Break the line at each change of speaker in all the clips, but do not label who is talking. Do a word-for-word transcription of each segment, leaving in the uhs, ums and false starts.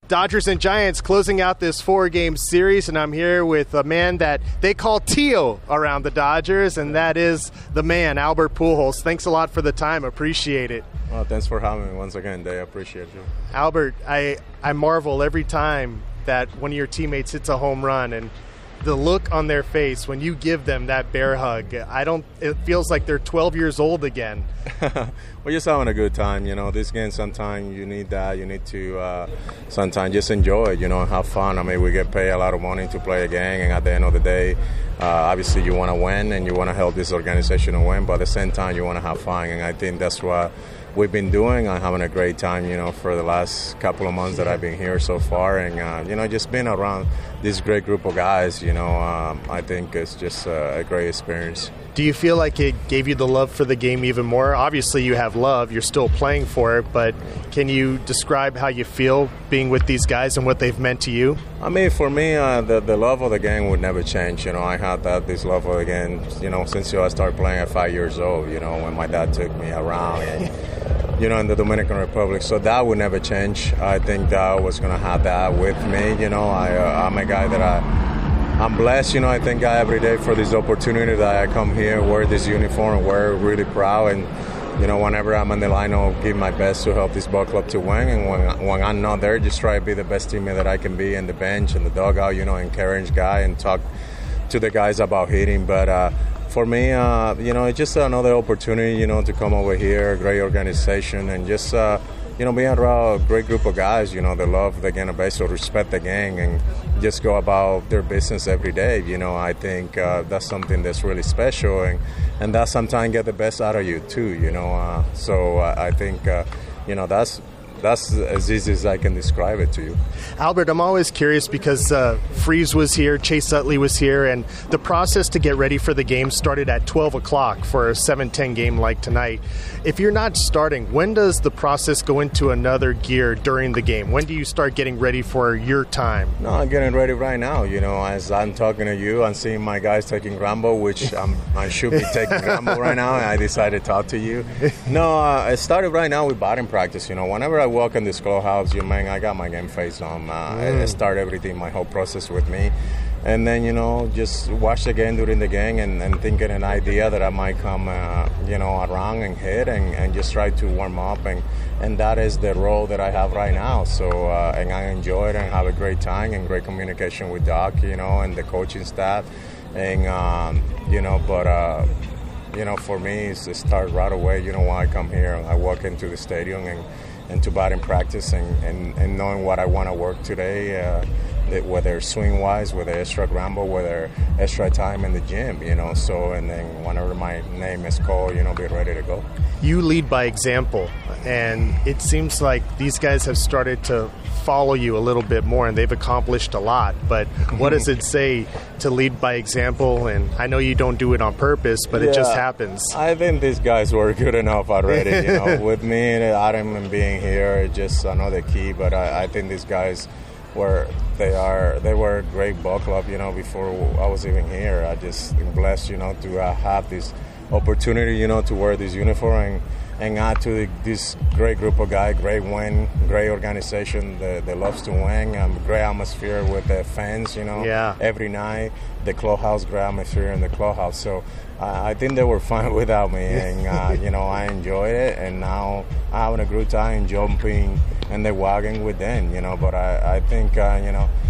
Dodgers and Giants closing out this four-game series, and I'm here with a man that they call Tio around the Dodgers, and that is the man, Albert Pujols. Thanks a lot for the time. Appreciate it.
Well, thanks for having me once again, Dave. I appreciate you.
Albert, I, I marvel every time that one of your teammates hits a home run, and the look on their face when you give them that bear hug, I don't. It feels like they're twelve years old again.
We're just having a good time, you know. This game, sometimes you need that. You need to uh, sometimes just enjoy it, you know, and have fun. I mean, we get paid a lot of money to play a game, and at the end of the day, uh, obviously you want to win and you want to help this organization to win, but at the same time you want to have fun, and I think that's what we've been doing. I'm having a great time, you know, for the last couple of months that I've been here so far, and uh, you know, just being around this great group of guys, you know, um, I think it's just uh, a great experience.
Do you feel like it gave you the love for the game even more? Obviously you have love, you're still playing for it, but can you describe how you feel being with these guys and what they've meant to you?
I mean, for me, uh, the, the love of the game would never change. You know, I had that, this love of the game, you know, since I started playing at five years old, you know, when my dad took me around and, you know, in the Dominican Republic. So that would never change. I think that I was going to have that with me. You know, I, uh, I'm a guy that I... I'm blessed, you know. I thank God every day for this opportunity that I come here, wear this uniform, wear really proud, and you know, whenever I'm on the line, I'll give my best to help this ball club to win. And when when I'm not there, just try to be the best teammate that I can be in the bench and the dugout, you know, encourage guy and talk to the guys about hitting. But uh, for me, uh, you know, it's just another opportunity, you know, to come over here, a great organization, and just. Uh, You know, being around a great group of guys, you know, they love the game of baseball, respect the game, and just go about their business every day. You know, I think uh, that's something that's really special, and, and that sometimes get the best out of you too, you know. Uh, so uh, I think, uh, you know, that's that's as easy as I can describe it to you.
Albert, I'm always curious because uh, Freese was here, Chase Utley was here, and the process to get ready for the game started at twelve o'clock for a seven ten game like tonight. If you're not starting, when does the process go into another gear during the game? When do you start getting ready for your time?
No, I'm getting ready right now. You know, as I'm talking to you, I'm seeing my guys taking Rambo, which I'm, I should be taking Rambo right now, and I decided to talk to you. No, uh, I started right now with batting practice. You know, whenever I walk in this clubhouse, you man, I got my game face on. Uh, mm. I start everything, my whole process with me. And then, you know, just watch the game during the game and, and thinking an idea that I might come, uh, you know, around and hit and, and just try to warm up. And, and that is the role that I have right now. So, uh, and I enjoy it and have a great time and great communication with Doc, you know, and the coaching staff. And, um, you know, but, uh, you know, for me, it's to start right away. You know, when I come here, I walk into the stadium and, and to batting practice and, and, and knowing what I want to work today, uh, whether swing-wise, whether extra Rambo, whether extra time in the gym, you know. So, and then whenever my name is called, you know, be ready to go.
You lead by example, and it seems like these guys have started to follow you a little bit more, and they've accomplished a lot. But what does it say to lead by example? And I know you don't do it on purpose, but yeah, it just happens.
I think these guys were good enough already, you know. With me and Adam and being here, just another key. But I, I think these guys were they are they were a great ball club, you know. Before I was even here, I just am blessed, you know, to uh, have this opportunity, you know, to wear this uniform and, and add to the, this great group of guys, great win, great organization that, that loves to win, um, great atmosphere with the fans, you know,
yeah.
every night, the clubhouse, great atmosphere in the clubhouse. So uh, I think they were fine without me, and uh, you know, I enjoyed it, and now I'm having a good time jumping in the wagon with them, you know. But I, I think, uh, you know,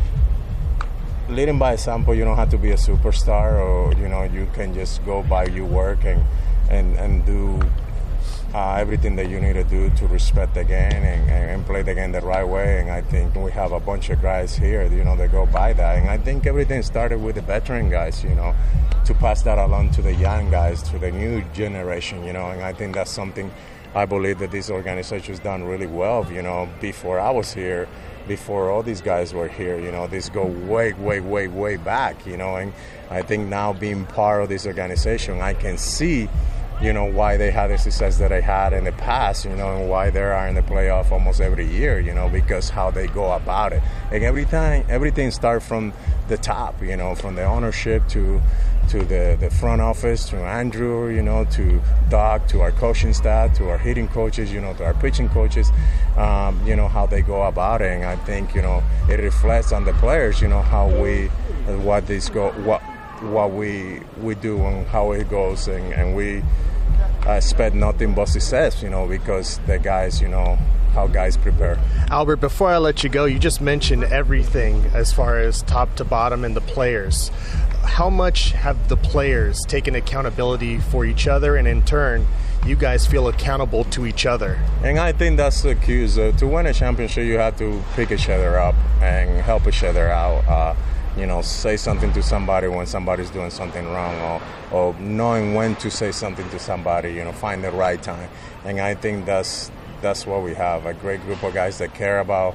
leading by example, you don't have to be a superstar, or, you know, you can just go by your work and, and, and do uh, everything that you need to do to respect the game and, and play the game the right way. And I think we have a bunch of guys here, you know, that go by that. And I think everything started with the veteran guys, you know, to pass that along to the young guys, to the new generation, you know. And I think that's something I believe that this organization has done really well, you know. Before I was here, before all these guys were here, you know, this go way, way, way, way back, you know. And I think now being part of this organization, I can see you know, why they had the success that they had in the past, you know, and why they are in the playoff almost every year, you know, because how they go about it. And every time, everything starts from the top, you know, from the ownership to to the, the front office, to Andrew, you know, to Doc, to our coaching staff, to our hitting coaches, you know, to our pitching coaches, um, you know, how they go about it. And I think, you know, it reflects on the players, you know, how we, what this go, what what we we do and how it goes, and, and we uh, expect nothing but success, you know, because the guys, you know, how guys prepare.
Albert, before I let you go, you just mentioned everything as far as top to bottom and the players. How much have the players taken accountability for each other, and in turn, you guys feel accountable to each other?
And I think that's the key. Uh, to win a championship, you have to pick each other up and help each other out. Uh, you know, say something to somebody when somebody's doing something wrong, or, or knowing when to say something to somebody, you know, find the right time. And I think that's that's what we have, a great group of guys that care about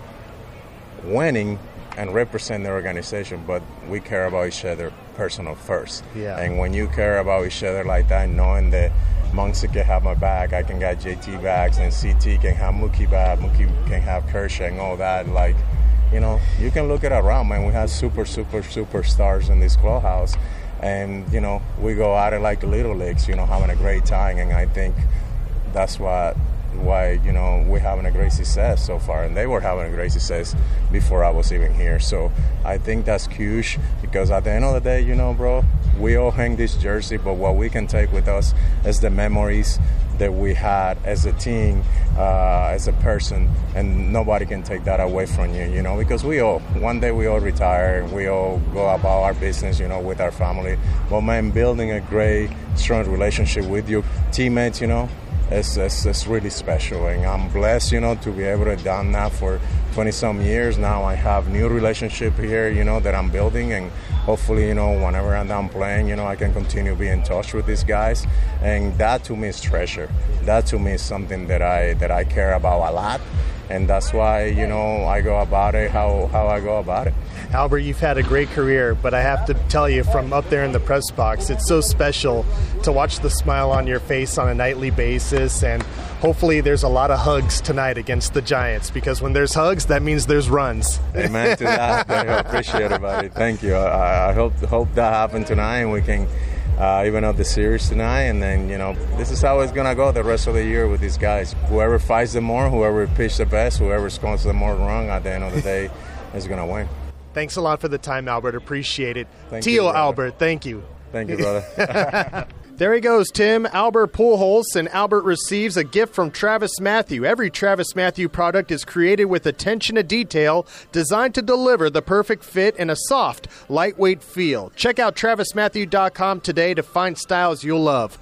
winning and represent the organization, but we care about each other personal first.
Yeah.
And when you care about each other like that, knowing that Muncy can have my back, I can get J T backs, and C T can have Mookie back, Mookie can have Kershaw and all that, like, you know, you can look it around, man. We have super, super, super stars in this clubhouse. And, you know, we go at it like the little leagues, you know, having a great time. And I think that's what, why, you know, we're having a great success so far. And they were having a great success before I was even here. So I think that's huge, because at the end of the day, you know, bro, we all hang this jersey, but what we can take with us is the memories that we had as a team, uh, as a person, and nobody can take that away from you, you know, because we all, one day we all retire, we all go about our business, you know, with our family. But man, building a great, strong relationship with your teammates, you know, it's, it's, it's really special. And I'm blessed, you know, to be able to have done that for twenty-some years now. I have new relationship here, you know, that I'm building, and hopefully, you know, whenever I'm done playing, you know, I can continue to be in touch with these guys. And that to me is treasure. That to me is something that I that I care about a lot. And that's why, you know, I go about it how, how I go about it.
Albert, you've had a great career, but I have to tell you, from up there in the press box, it's so special to watch the smile on your face on a nightly basis. And hopefully there's a lot of hugs tonight against the Giants, because when there's hugs, that means there's runs.
Amen to that. I appreciate it, buddy. Thank you. I, I hope hope that happens tonight, and we can uh, even up the series tonight. And then, you know, this is how it's going to go the rest of the year with these guys. Whoever fights the more, whoever pitches the best, whoever scores the more run, at the end of the day is going to win.
Thanks a lot for the time, Albert. Appreciate it.
Thank
Tio
you,
Albert, thank you.
Thank you, brother.
There he goes, Tim. Albert Pujols, and Albert receives a gift from Travis Matthew. Every Travis Matthew product is created with attention to detail, designed to deliver the perfect fit and a soft, lightweight feel. Check out Travis Matthew dot com today to find styles you'll love.